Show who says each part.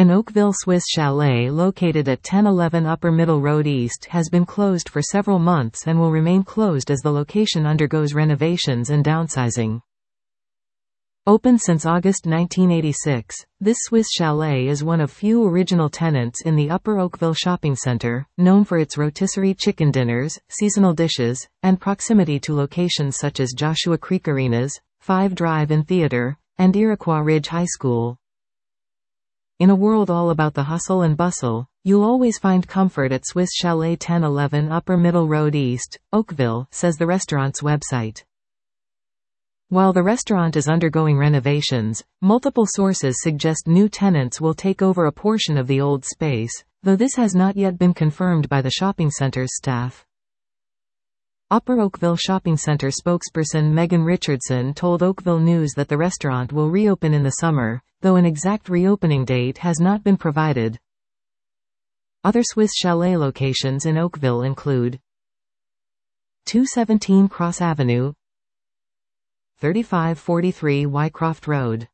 Speaker 1: An Oakville Swiss chalet located at 1011 Upper Middle Road East has been closed for several months and will remain closed as the location undergoes renovations and downsizing. Open since August 1986, this Swiss chalet is one of few original tenants in the Upper Oakville Shopping Center, known for its rotisserie chicken dinners, seasonal dishes, and proximity to locations such as Joshua Creek Arenas, Five Drive-In Theater, and Iroquois Ridge High School. In a world all about the hustle and bustle, you'll always find comfort at Swiss Chalet 1011 Upper Middle Road East, Oakville, says the restaurant's website. While the restaurant is undergoing renovations, multiple sources suggest new tenants will take over a portion of the old space, though this has not yet been confirmed by the shopping center's staff. Upper Oakville Shopping Center spokesperson Megan Richardson told Oakville News that the restaurant will reopen in the summer, though an exact reopening date has not been provided. Other Swiss chalet locations in Oakville include 217 Cross Avenue, 3543 Wycroft Road.